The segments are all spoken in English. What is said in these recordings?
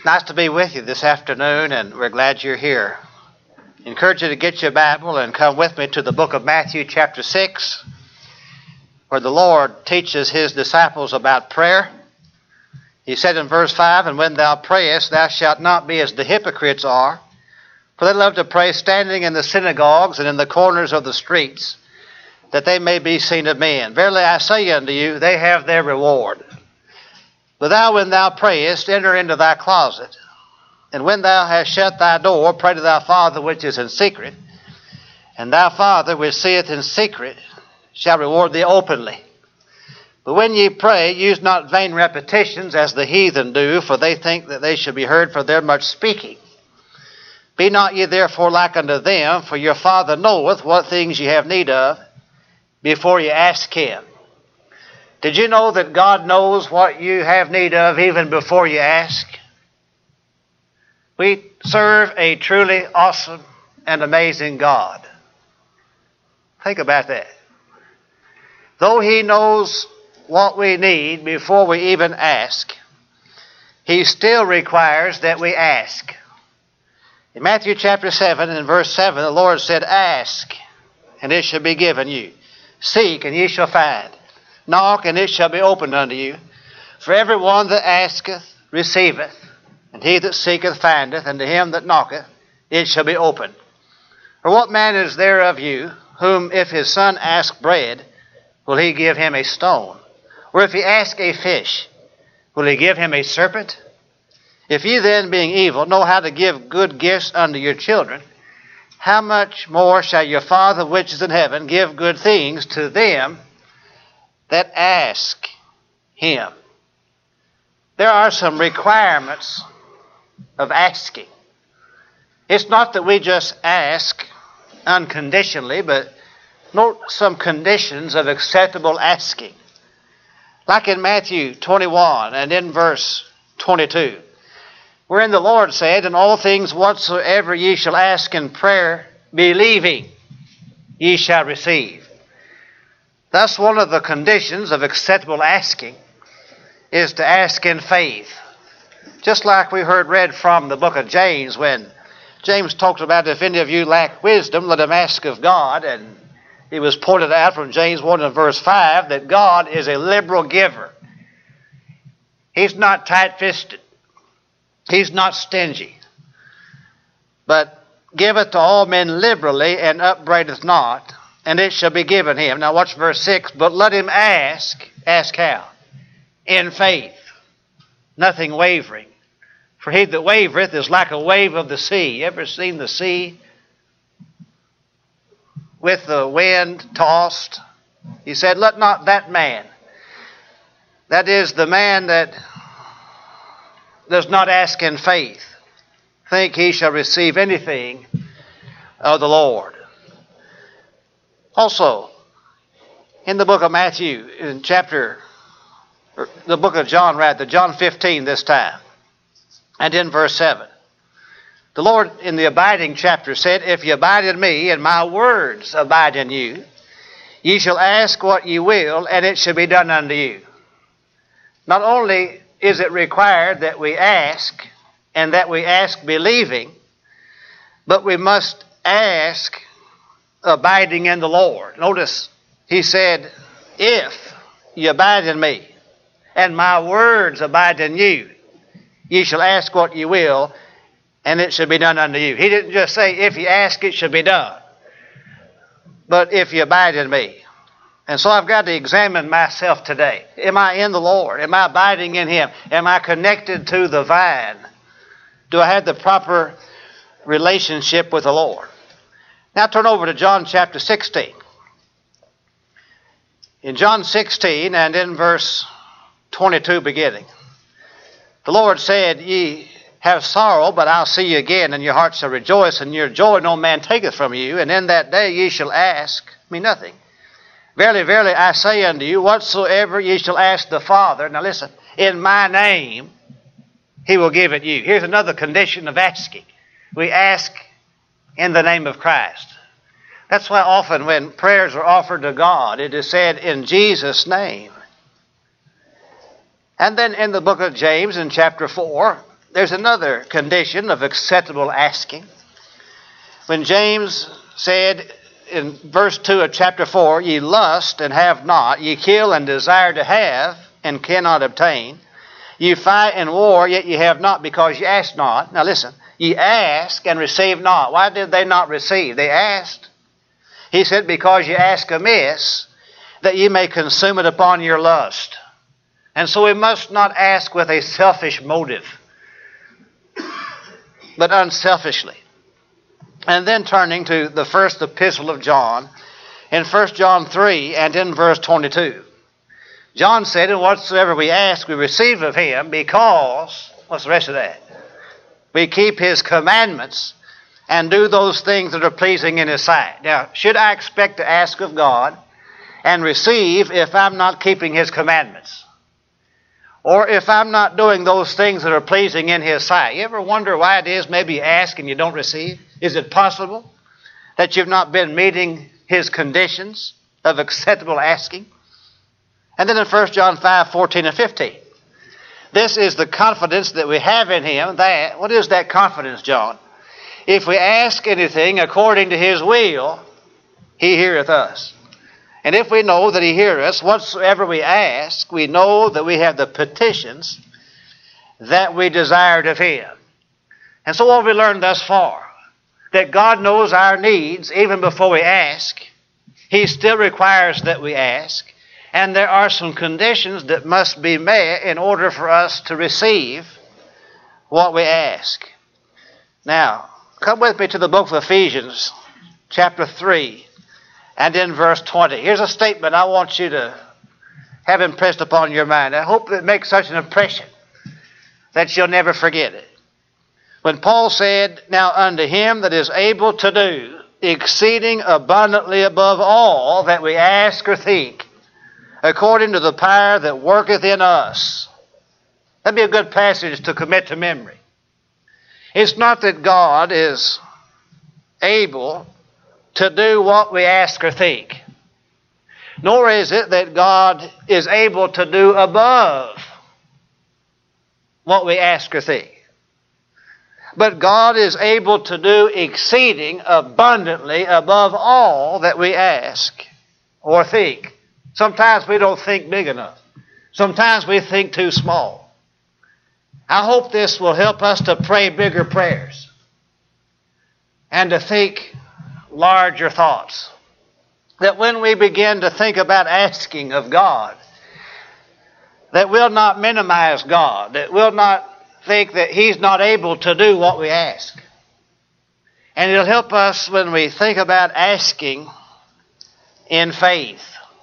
It's nice to be with you this afternoon, and we're glad you're here. I encourage you to get your Bible and come with me to the book of Matthew chapter 6, where the Lord teaches his disciples about prayer. He said in verse 5, "And when thou prayest, thou shalt not be as the hypocrites are, for they love to pray standing in the synagogues and in the corners of the streets, that they may be seen of men. Verily I say unto you, they have their reward. But thou, when thou prayest, enter into thy closet, and when thou hast shut thy door, pray to thy Father which is in secret, and thy Father which seeth in secret shall reward thee openly. But when ye pray, use not vain repetitions as the heathen do, for they think that they shall be heard for their much speaking. Be not ye therefore like unto them, for your Father knoweth what things ye have need of, before ye ask him." Did you know that God knows what you have need of even before you ask? We serve a truly awesome and amazing God. Think about that. Though he knows what we need before we even ask, he still requires that we ask. In Matthew chapter 7 and verse 7, the Lord said, "Ask, and it shall be given you. Seek, and ye shall find. Knock, and it shall be opened unto you. For every one that asketh receiveth, and he that seeketh findeth, and to him that knocketh it shall be opened. For what man is there of you, whom if his son ask bread, will he give him a stone? Or if he ask a fish, will he give him a serpent? If ye then, being evil, know how to give good gifts unto your children, how much more shall your Father which is in heaven give good things to them that ask him?" There are some requirements of asking. It's not that we just ask unconditionally, but note some conditions of acceptable asking. Like in Matthew 21 and in verse 22, wherein the Lord said, "In all things whatsoever ye shall ask in prayer, believing, ye shall receive." Thus, one of the conditions of acceptable asking is to ask in faith. Just like we heard read from the book of James, when James talks about, "If any of you lack wisdom, let him ask of God." And it was pointed out from James 1 and verse 5 that God is a liberal giver. He's not tight-fisted. He's not stingy. But giveth to all men liberally, and upbraideth not, and it shall be given him. Now watch verse 6. "But let him ask." Ask how? "In faith, nothing wavering. For he that wavereth is like a wave of the sea." You ever seen the sea with the wind tossed? He said, "Let not that man," that is the man that does not ask in faith, "think he shall receive anything of the Lord." Also, in the book of Matthew, in the book of John, John 15 this time, and in verse 7, the Lord in the abiding chapter said, "If ye abide in me, and my words abide in you, ye shall ask what ye will, and it shall be done unto you." Not only is it required that we ask, and that we ask believing, but we must ask abiding in the Lord. Notice, he said, "If ye abide in me, and my words abide in you, ye shall ask what ye will, and it shall be done unto you." He didn't just say, "If ye ask, it shall be done," but "if ye abide in me." And so I've got to examine myself today. Am I in the Lord? Am I abiding in him? Am I connected to the vine? Do I have the proper relationship with the Lord? Now turn over to John chapter 16. In John 16 and in verse 22 beginning, the Lord said, "Ye have sorrow, but I'll see you again, and your heart shall rejoice, and your joy no man taketh from you. And in that day ye shall ask me nothing. Verily, verily, I say unto you, whatsoever ye shall ask the Father," now listen, "in my name, he will give it you." Here's another condition of asking. We ask in the name of Christ. That's why often when prayers are offered to God, it is said in Jesus' name. And then in the book of James in chapter 4, there's another condition of acceptable asking. When James said in verse 2 of chapter 4, ye lust and have not, ye kill and desire to have and cannot obtain. You fight and war, yet ye have not because ye ask not. Now listen, ye ask and receive not. Why did they not receive? They asked. He said, because ye ask amiss, that ye may consume it upon your lust. And so we must not ask with a selfish motive, but unselfishly. And then turning to the first epistle of John, in 1 John 3 and in verse 22. John said, and whatsoever we ask, we receive of him, because, what's the rest of that? We keep his commandments and do those things that are pleasing in his sight. Now, should I expect to ask of God and receive if I'm not keeping his commandments? Or if I'm not doing those things that are pleasing in his sight? You ever wonder why it is maybe you ask and you don't receive? Is it possible that you've not been meeting his conditions of acceptable asking? And then in 1 John 5, 14 and 15. This is the confidence that we have in him. That, what is that confidence, John? If we ask anything according to his will, he heareth us. And if we know that he heareth us, whatsoever we ask, we know that we have the petitions that we desired of him. And so what have we learned thus far? That God knows our needs even before we ask. He still requires that we ask. And there are some conditions that must be met in order for us to receive what we ask. Now, come with me to the book of Ephesians, chapter 3, and in verse 20. Here's a statement I want you to have impressed upon your mind. I hope it makes such an impression that you'll never forget it. When Paul said, now unto him that is able to do exceeding abundantly above all that we ask or think, according to the power that worketh in us. That'd be a good passage to commit to memory. It's not that God is able to do what we ask or think, nor is it that God is able to do above what we ask or think. But God is able to do exceeding abundantly above all that we ask or think. Sometimes we don't think big enough. Sometimes we think too small. I hope this will help us to pray bigger prayers and to think larger thoughts. That when we begin to think about asking of God, that we'll not minimize God, that we'll not think that he's not able to do what we ask. And it'll help us when we think about asking in faith.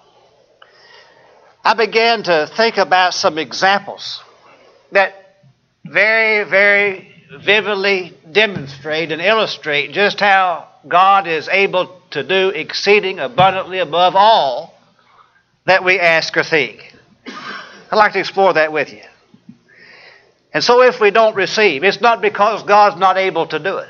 I began to think about some examples that very, very vividly demonstrate and illustrate just how God is able to do exceeding abundantly above all that we ask or think. I'd like to explore that with you. And so if we don't receive, it's not because God's not able to do it.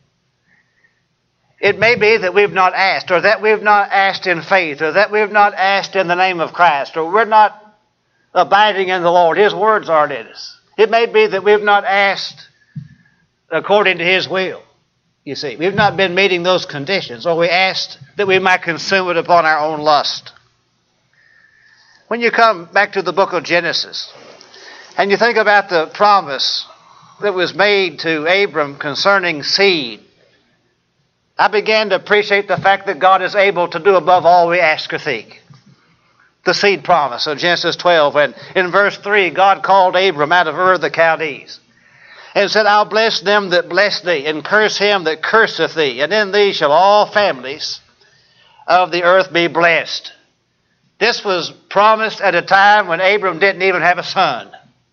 It may be that we've not asked, or that we've not asked in faith, or that we've not asked in the name of Christ, or we're not abiding in the Lord. His words aren't in us. It may be that we've not asked according to his will. You see, we've not been meeting those conditions, or we asked that we might consume it upon our own lust. When you come back to the book of Genesis, and you think about the promise that was made to Abram concerning seed, I began to appreciate the fact that God is able to do above all we ask or think. The seed promise of Genesis 12, when in verse 3, God called Abram out of Ur of the Chaldees and said, I'll bless them that bless thee, and curse him that curseth thee, and in thee shall all families of the earth be blessed. This was promised at a time when Abram didn't even have a son.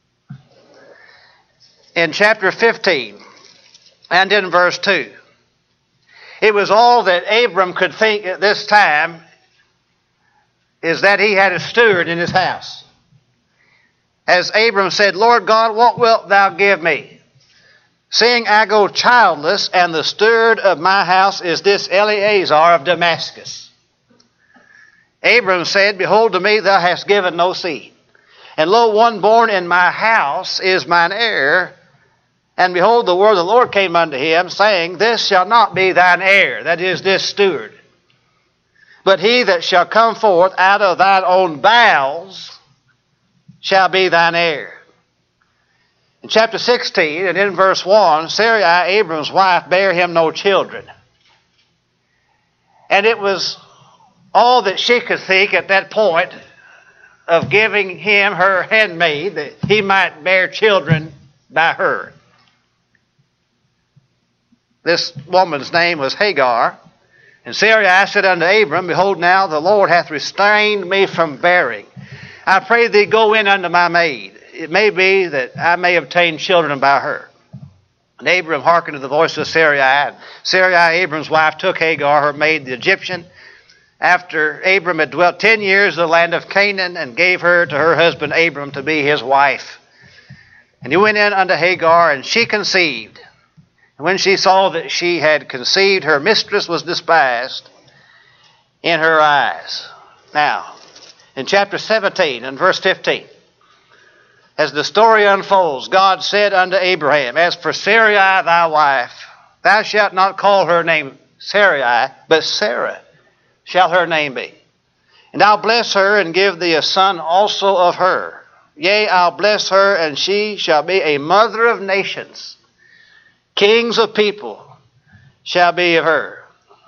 In chapter 15 and in verse 2, it was all that Abram could think at this time is that he had a steward in his house. As Abram said, Lord God, what wilt thou give me? Seeing I go childless, and the steward of my house is this Eleazar of Damascus. Abram said, behold, to me thou hast given no seed. And lo, one born in my house is mine heir. And behold, the word of the Lord came unto him, saying, This shall not be thine heir, that is, this steward. But he that shall come forth out of thine own bowels shall be thine heir. In chapter 16, and in verse 1, Sarai, Abram's wife, bare him no children. And it was all that she could think at that point of giving him her handmaid, that he might bear children by her. This woman's name was Hagar. And Sarai said unto Abram, Behold, now the Lord hath restrained me from bearing. I pray thee, go in unto my maid. It may be that I may obtain children by her. And Abram hearkened to the voice of Sarai. And Sarai, Abram's wife, took Hagar, her maid, the Egyptian, after Abram had dwelt 10 years in the land of Canaan, and gave her to her husband Abram to be his wife. And he went in unto Hagar, and she conceived. And when she saw that she had conceived, her mistress was despised in her eyes. Now, in chapter 17 and verse 15, as the story unfolds, God said unto Abraham, As for Sarai thy wife, thou shalt not call her name Sarai, but Sarah shall her name be. And I'll bless her and give thee a son also of her. Yea, I'll bless her, and she shall be a mother of nations. Kings of people shall be of her.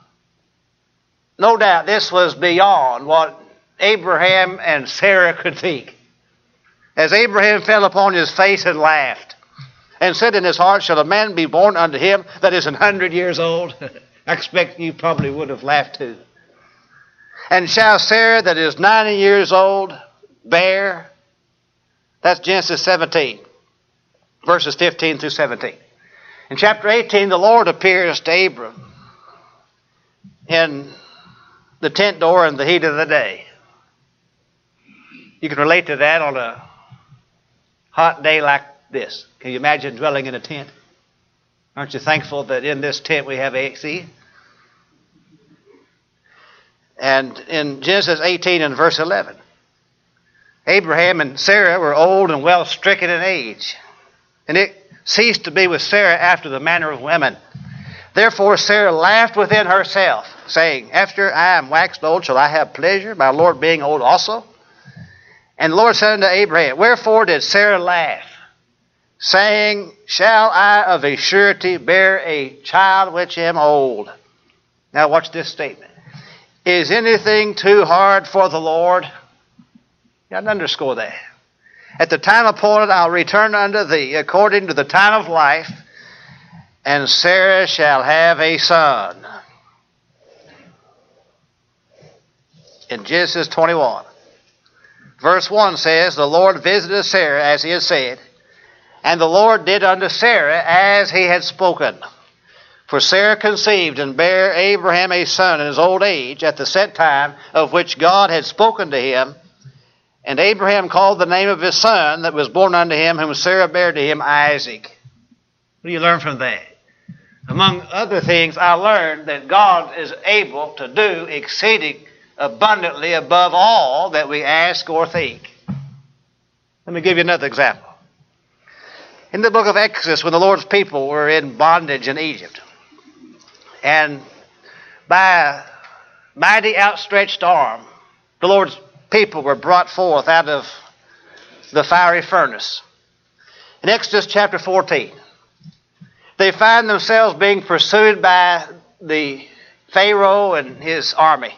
No doubt this was beyond what Abraham and Sarah could think. As Abraham fell upon his face and laughed, and said in his heart, Shall a man be born unto him that is 100 years old? I expect you probably would have laughed too. And shall Sarah that is 90 years old bear? That's Genesis 17, verses 15 through 17. In chapter 18, the Lord appears to Abram in the tent door in the heat of the day. You can relate to that on a hot day like this. Can you imagine dwelling in a tent? Aren't you thankful that in this tent we have AC? And in Genesis 18 and verse 11, Abraham and Sarah were old and well stricken in age, and it ceased to be with Sarah after the manner of women. Therefore Sarah laughed within herself, saying, After I am waxed old, shall I have pleasure, my Lord being old also? And the Lord said unto Abraham, Wherefore did Sarah laugh, saying, Shall I of a surety bear a child which am old? Now watch this statement. Is anything too hard for the Lord? You got to underscore that. At the time appointed I'll return unto thee according to the time of life, and Sarah shall have a son. In Genesis 21, verse 1 says, The Lord visited Sarah as he had said, and the Lord did unto Sarah as he had spoken. For Sarah conceived and bare Abraham a son in his old age at the set time of which God had spoken to him. And Abraham called the name of his son that was born unto him, whom Sarah bare to him, Isaac. What do you learn from that? Among other things, I learned that God is able to do exceeding abundantly above all that we ask or think. Let me give you another example. In the book of Exodus, when the Lord's people were in bondage in Egypt, and by a mighty outstretched arm, the Lord's people were brought forth out of the fiery furnace. In Exodus chapter 14, they find themselves being pursued by the Pharaoh and his army.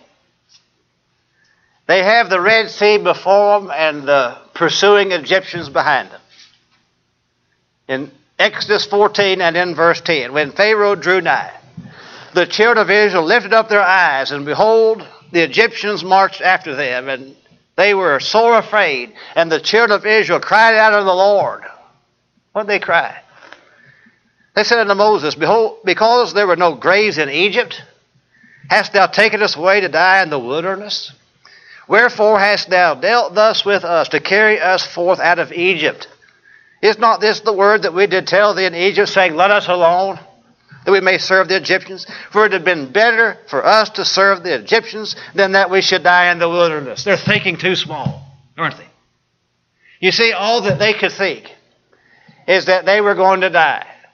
They have the Red Sea before them and the pursuing Egyptians behind them. In Exodus 14 and in verse 10, when Pharaoh drew nigh, the children of Israel lifted up their eyes, and behold, the Egyptians marched after them, and they were sore afraid. And the children of Israel cried out unto the Lord. What did they cry? They said unto Moses, Behold, because there were no graves in Egypt, hast thou taken us away to die in the wilderness? Wherefore hast thou dealt thus with us, to carry us forth out of Egypt? Is not this the word that we did tell thee in Egypt, saying, Let us alone, that we may serve the Egyptians? For it had been better for us to serve the Egyptians than that we should die in the wilderness. They're thinking too small, aren't they? You see, all that they could think is that they were going to die.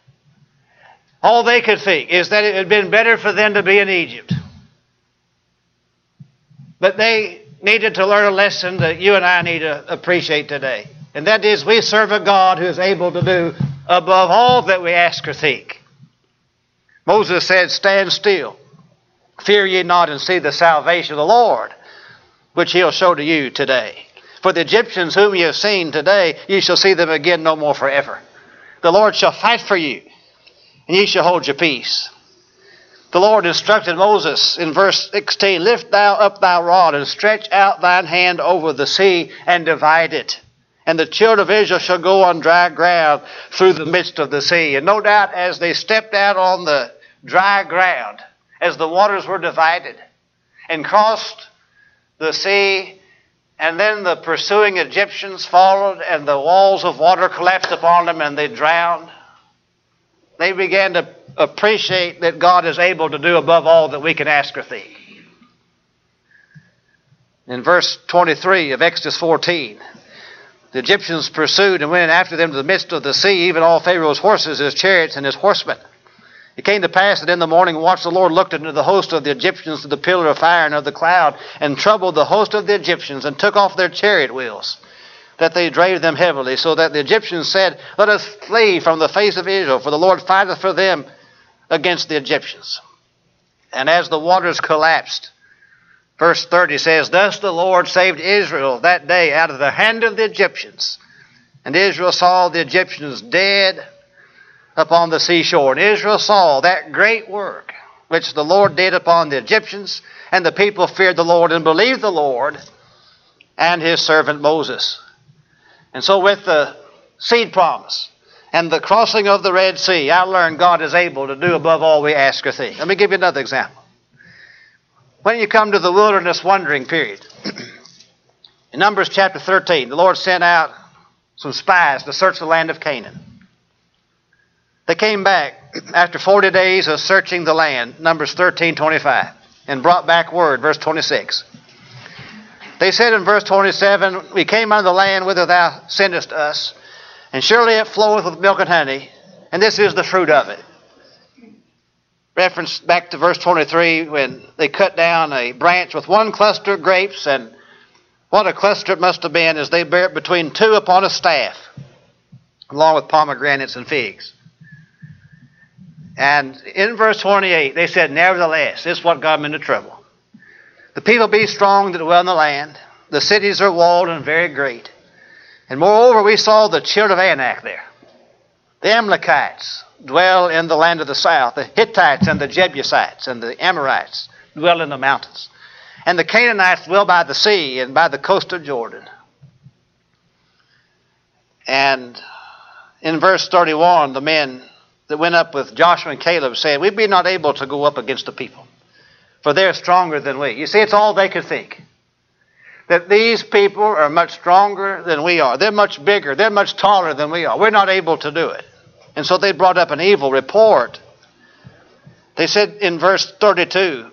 All they could think is that it had been better for them to be in Egypt. But they needed to learn a lesson that you and I need to appreciate today. And that is, we serve a God who is able to do above all that we ask or think. Moses said, stand still, fear ye not, and see the salvation of the Lord, which he'll show to you today. For the Egyptians whom ye have seen today, ye shall see them again no more forever. The Lord shall fight for you, and ye shall hold your peace. The Lord instructed Moses in verse 16, lift thou up thy rod, and stretch out thine hand over the sea, and divide it. And the children of Israel shall go on dry ground through the midst of the sea. And no doubt as they stepped out on the dry ground, as the waters were divided, and crossed the sea, and then the pursuing Egyptians followed, and the walls of water collapsed upon them, and they drowned, they began to appreciate that God is able to do above all that we can ask or think. In verse 23 of Exodus 14, the Egyptians pursued and went after them to the midst of the sea, even all Pharaoh's horses, his chariots, and his horsemen. It came to pass that in the morning watch the Lord looked into the host of the Egyptians to the pillar of fire and of the cloud, and troubled the host of the Egyptians, and took off their chariot wheels, that they drave them heavily, so that the Egyptians said, let us flee from the face of Israel, for the Lord fighteth for them against the Egyptians. And as the waters collapsed, verse 30 says, thus the Lord saved Israel that day out of the hand of the Egyptians. And Israel saw the Egyptians dead upon the seashore. And Israel saw that great work which the Lord did upon the Egyptians, and the people feared the Lord and believed the Lord and his servant Moses. And so with the seed promise and the crossing of the Red Sea, I learned God is able to do above all we ask or think. Let me give you another example. When you come to the wilderness wandering period, in Numbers chapter 13, the Lord sent out some spies to search the land of Canaan. They came back after 40 days of searching the land, Numbers 13:25, and brought back word, verse 26. They said in verse 27, we came unto the land whither thou sendest us, and surely it floweth with milk and honey, and this is the fruit of it. Reference back to verse 23 when they cut down a branch with one cluster of grapes, and what a cluster it must have been as they bear it between two upon a staff, along with pomegranates and figs. And in verse 28, they said, nevertheless, this is what got them into trouble. The people be strong that dwell in the land. The cities are walled and very great. And moreover, we saw the children of Anak there. The Amalekites dwell in the land of the south. The Hittites and the Jebusites and the Amorites dwell in the mountains. And the Canaanites dwell by the sea and by the coast of Jordan. And in verse 31, the men that went up with Joshua and Caleb said, we be not able to go up against the people, for they're stronger than we. You see, it's all they could think. That these people are much stronger than we are. They're much bigger. They're much taller than we are. We're not able to do it. And so they brought up an evil report. They said in verse 32,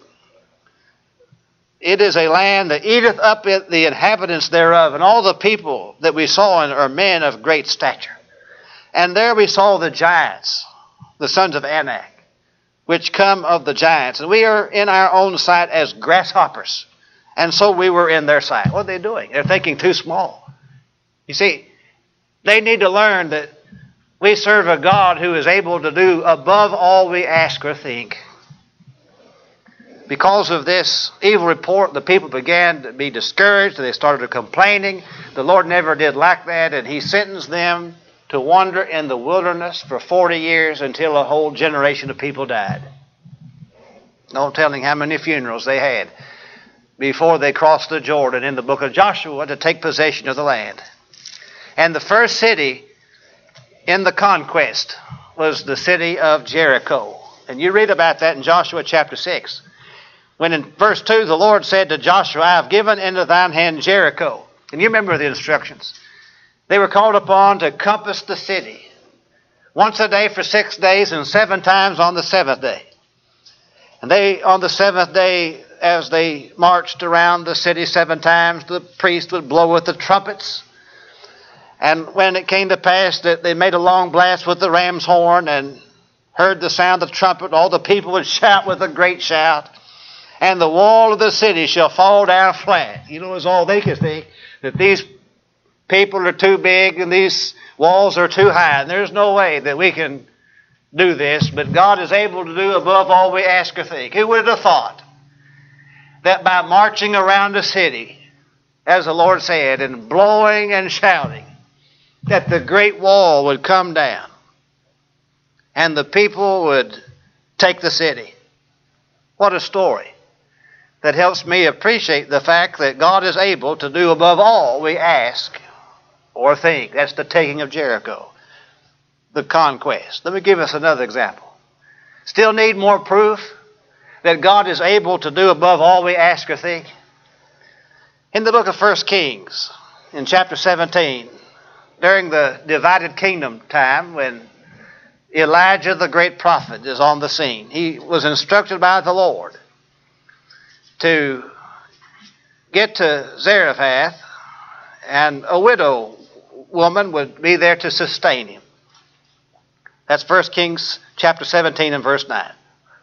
it is a land that eateth up the inhabitants thereof, and all the people that we saw are men of great stature. And there we saw the giants, the sons of Anak, which come of the giants. And we are in our own sight as grasshoppers. And so we were in their sight. What are they doing? They're thinking too small. You see, they need to learn that we serve a God who is able to do above all we ask or think. Because of this evil report, the people began to be discouraged. They started complaining. The Lord never did like that, and he sentenced them to wander in the wilderness for 40 years until a whole generation of people died. No telling how many funerals they had before they crossed the Jordan in the book of Joshua to take possession of the land. And the first city in the conquest was the city of Jericho. And you read about that in Joshua chapter 6. When in verse 2 the Lord said to Joshua, I have given into thine hand Jericho. And you remember the instructions. They were called upon to compass the city once a day for 6 days and 7 times on the seventh day. And they, on the seventh day, as they marched around the city 7 times, the priest would blow with the trumpets. And when it came to pass that they made a long blast with the ram's horn, and heard the sound of the trumpet, all the people would shout with a great shout, and the wall of the city shall fall down flat. You know, it's all they could think, that these people are too big and these walls are too high, and there's no way that we can do this, but God is able to do above all we ask or think. Who would have thought that by marching around the city, as the Lord said, and blowing and shouting, that the great wall would come down and the people would take the city? What a story that helps me appreciate the fact that God is able to do above all we ask or think. That's the taking of Jericho, the conquest. Let me give us another example. Still need more proof that God is able to do above all we ask or think? In the book of 1 Kings, in chapter 17, during the divided kingdom time when Elijah the great prophet is on the scene, he was instructed by the Lord to get to Zarephath, and a widow woman would be there to sustain him. That's 1 Kings chapter 17 and verse 9.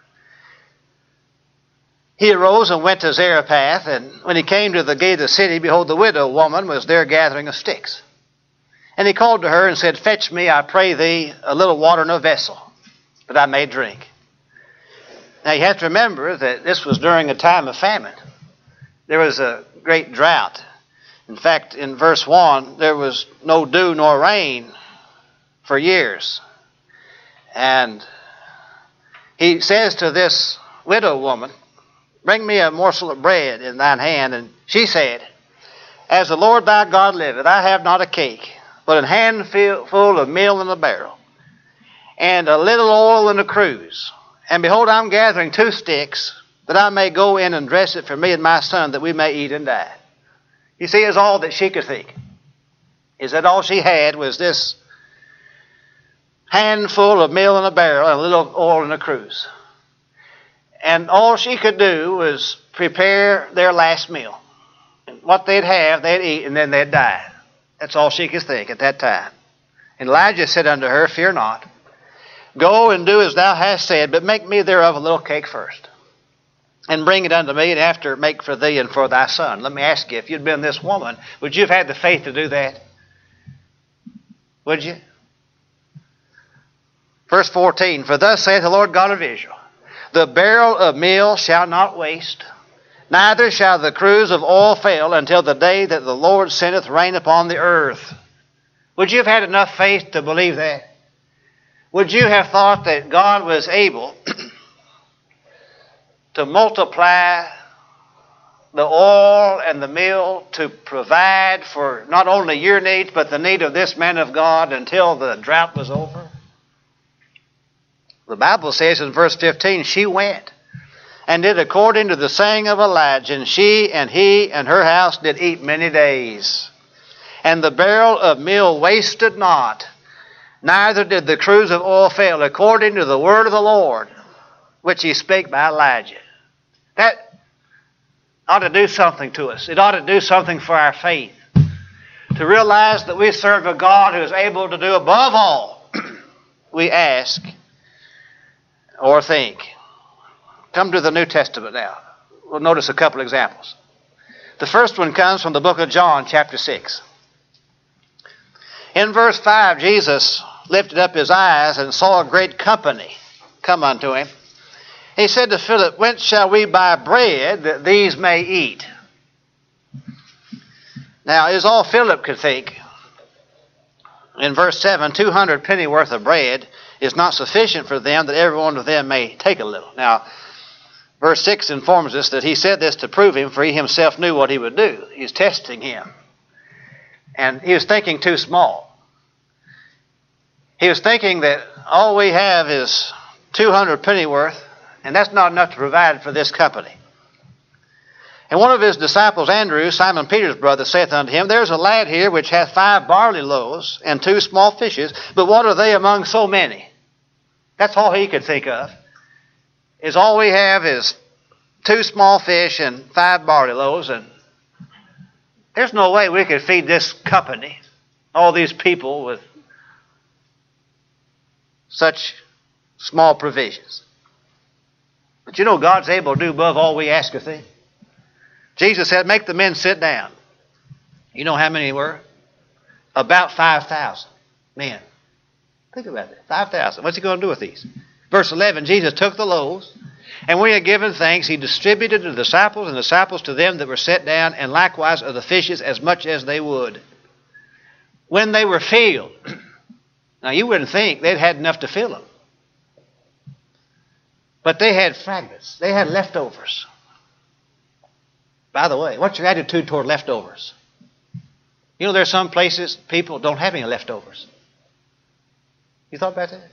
He arose and went to Zarephath, and when he came to the gate of the city, behold, the widow woman was there gathering of sticks. And he called to her and said, Fetch me, I pray thee, a little water in a vessel, that I may drink. Now you have to remember that this was during a time of famine. There was a great drought. In fact, in verse 1, there was no dew nor rain for years. And he says to this widow woman, Bring me a morsel of bread in thine hand. And she said, As the Lord thy God liveth, I have not a cake, but an handful of meal in a barrel, and a little oil in a cruse. And behold, I'm gathering 2 sticks, that I may go in and dress it for me and my son, that we may eat and die. You see, it's all that she could think. Is that all she had was this handful of meal in a barrel and a little oil in a cruse. And all she could do was prepare their last meal. And what they'd have, they'd eat, and then they'd die. That's all she could think at that time. And Elijah said unto her, Fear not. Go and do as thou hast said, but make me thereof a little cake first, and bring it unto me, and after make for thee and for thy son. Let me ask you, if you'd been this woman, would you have had the faith to do that? Would you? Verse 14, For thus saith the Lord God of Israel, The barrel of meal shall not waste, neither shall the cruse of oil fail, until the day that the Lord sendeth rain upon the earth. Would you have had enough faith to believe that? Would you have thought that God was able to multiply the oil and the meal to provide for not only your needs, but the need of this man of God until the drought was over? The Bible says in verse 15, She went and did according to the saying of Elijah, and she and he and her house did eat many days. And the barrel of meal wasted not, neither did the cruse of oil fail, according to the word of the Lord, which he spake by Elijah. That ought to do something to us. It ought to do something for our faith, to realize that we serve a God who is able to do above all we ask or think. Come to the New Testament now. We'll notice a couple examples. The first one comes from the book of John, chapter 6. In verse 5, Jesus lifted up his eyes and saw a great company come unto him. He said to Philip, Whence shall we buy bread that these may eat? Now, is all Philip could think. In verse 7, 200 pennyworth of bread is not sufficient for them, that every one of them may take a little. Now, verse 6 informs us that he said this to prove him, for he himself knew what he would do. He's testing him. And he was thinking too small. He was thinking that all we have is 200 pennyworth, and that's not enough to provide for this company. And one of his disciples, Andrew, Simon Peter's brother, saith unto him, There's a lad here which hath 5 barley loaves and 2 small fishes, but what are they among so many? That's all he could think of. Is all we have is 2 small fish and 5 barley loaves, and there's no way we could feed this company, all these people, with such small provisions. But you know God's able to do above all we ask or think. Jesus said, make the men sit down. You know how many were? About 5,000 men. Think about that. 5,000. What's he going to do with these? Verse 11, Jesus took the loaves, and when he had given thanks, he distributed to the disciples, and the disciples to them that were set down, and likewise of the fishes as much as they would. When they were filled, now you wouldn't think they'd had enough to fill them. But they had fragments. They had leftovers. By the way, what's your attitude toward leftovers? You know, there are some places people don't have any leftovers. You thought about that?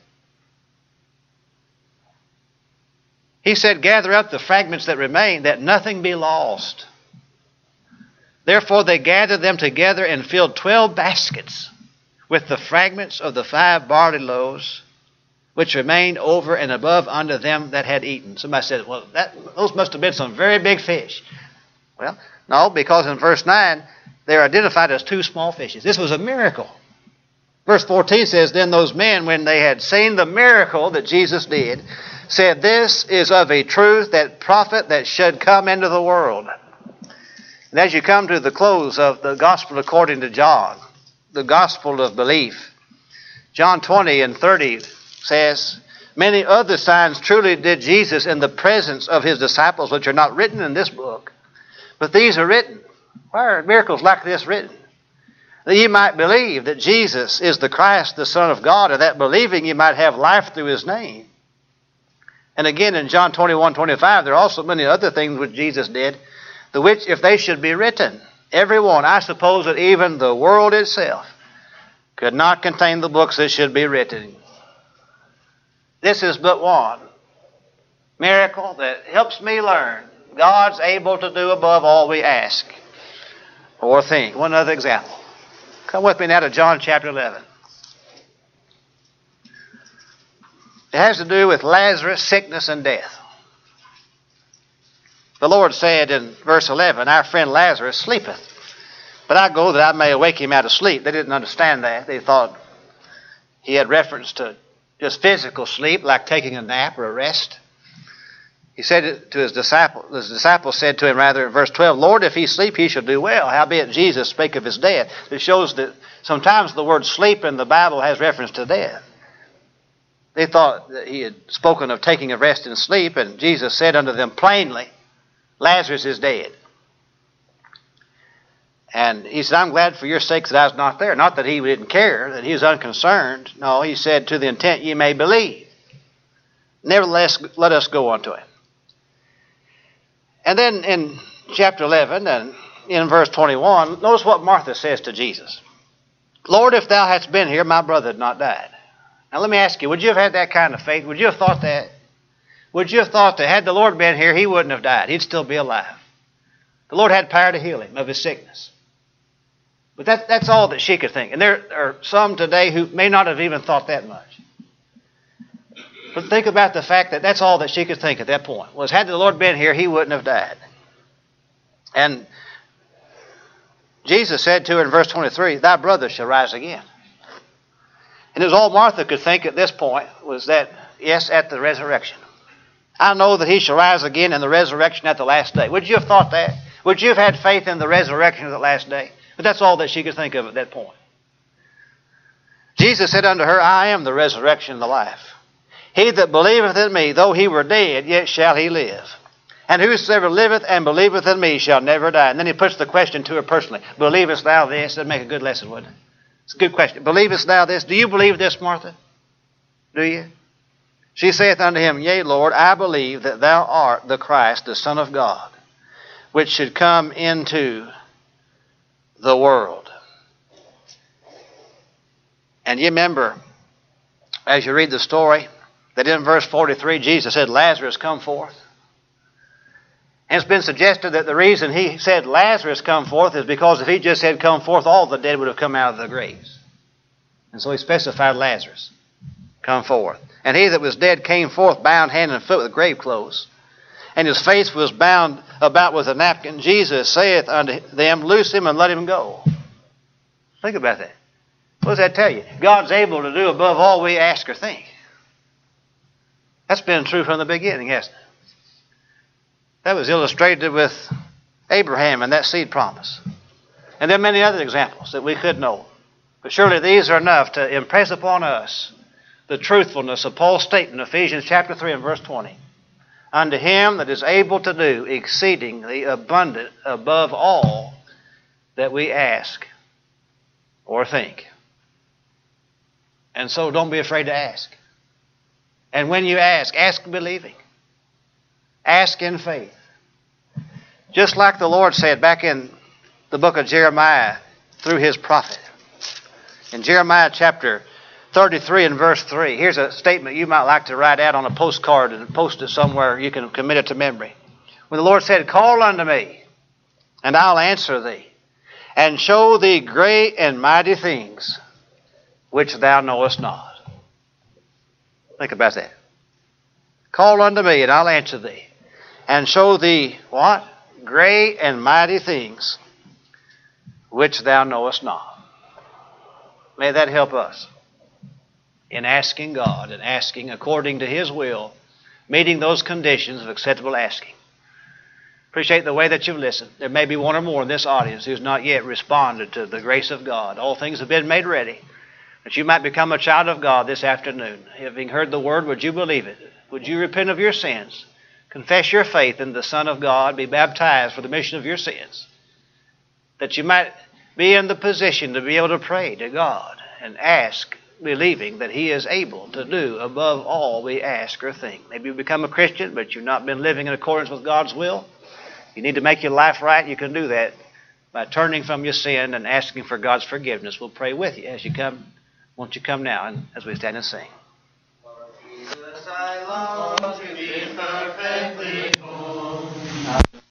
He said, gather up the fragments that remain, that nothing be lost. Therefore they gathered them together and filled 12 baskets with the fragments of the 5 barley loaves, which remained over and above unto them that had eaten. Somebody said, well, those must have been some very big fish. Well, no, because in verse 9, they're identified as 2 small fishes. This was a miracle. Verse 14 says, then those men, when they had seen the miracle that Jesus did, said, this is of a truth that prophet that should come into the world. And as you come to the close of the gospel according to John, the gospel of belief, John 20 and 30 says, many other signs truly did Jesus in the presence of his disciples, which are not written in this book, but these are written. Why are miracles like this written? That ye might believe that Jesus is the Christ, the Son of God, and that believing you might have life through his name. And again in John 21:25, there are also many other things which Jesus did, the which if they should be written, every one, I suppose that even the world itself could not contain the books that should be written. This is but one miracle that helps me learn God's able to do above all we ask or think. One other example. Come with me now to John chapter 11. It has to do with Lazarus, sickness, and death. The Lord said in verse 11, our friend Lazarus sleepeth, but I go that I may awake him out of sleep. They didn't understand that. They thought he had reference to just physical sleep, like taking a nap or a rest. He said it to his disciples said to him rather in verse 12, Lord, if he sleep, he shall do well. Howbeit Jesus spake of his death. It shows that sometimes the word sleep in the Bible has reference to death. They thought that he had spoken of taking a rest and sleep, and Jesus said unto them plainly, Lazarus is dead. And he said, I'm glad for your sakes that I was not there. Not that he didn't care, that he was unconcerned. No, he said, to the intent ye may believe. Nevertheless, let us go on to him. And then in chapter 11 and in verse 21, notice what Martha says to Jesus. Lord, if thou hadst been here, my brother had not died. Now let me ask you, would you have had that kind of faith? Would you have thought that? Would you have thought that had the Lord been here, he wouldn't have died. He'd still be alive. The Lord had power to heal him of his sickness. But that's all that she could think. And there are some today who may not have even thought that much. But think about the fact that that's all that she could think at that point, was had the Lord been here, he wouldn't have died. And Jesus said to her in verse 23, thy brother shall rise again. And it was all Martha could think at this point was that, yes, at the resurrection. I know that he shall rise again in the resurrection at the last day. Would you have thought that? Would you have had faith in the resurrection of the last day? But that's all that she could think of at that point. Jesus said unto her, I am the resurrection and the life. He that believeth in me, though he were dead, yet shall he live. And whosoever liveth and believeth in me shall never die. And then he puts the question to her personally. Believest thou this? That'd make a good lesson, wouldn't it? It's a good question. Believest thou this? Do you believe this, Martha? Do you? She saith unto him, Yea, Lord, I believe that thou art the Christ, the Son of God, which should come into the world. And you remember, as you read the story, that in verse 43, Jesus said, Lazarus, come forth. And it's been suggested that the reason he said Lazarus come forth is because if he just said come forth, all the dead would have come out of the graves. And so he specified Lazarus, come forth. And he that was dead came forth, bound hand and foot with grave clothes. And his face was bound about with a napkin. Jesus saith unto them, loose him and let him go. Think about that. What does that tell you? God's able to do above all we ask or think. That's been true from the beginning, hasn't it? That was illustrated with Abraham and that seed promise. And there are many other examples that we could know. But surely these are enough to impress upon us the truthfulness of Paul's statement in Ephesians chapter 3 and verse 20. Unto him that is able to do exceedingly abundant above all that we ask or think. And so don't be afraid to ask. And when you ask believing. Ask in faith. Just like the Lord said back in the book of Jeremiah through his prophet. In Jeremiah chapter 33 and verse 3, here's a statement you might like to write out on a postcard and post it somewhere you can commit it to memory. When the Lord said, call unto me, and I'll answer thee, and show thee great and mighty things which thou knowest not. Think about that. Call unto me, and I'll answer thee, and show thee what? Great and mighty things which thou knowest not. May that help us in asking God and asking according to His will, meeting those conditions of acceptable asking. Appreciate the way that you've listened. There may be one or more in this audience who's not yet responded to the grace of God. All things have been made ready, that you might become a child of God this afternoon. Having heard the word, would you believe it? Would you repent of your sins? Confess your faith in the Son of God, be baptized for the remission of your sins, that you might be in the position to be able to pray to God and ask, believing that He is able to do above all we ask or think. Maybe you become a Christian, but you've not been living in accordance with God's will. You need to make your life right. You can do that by turning from your sin and asking for God's forgiveness. We'll pray with you as you come. Won't you come now and as we stand and sing?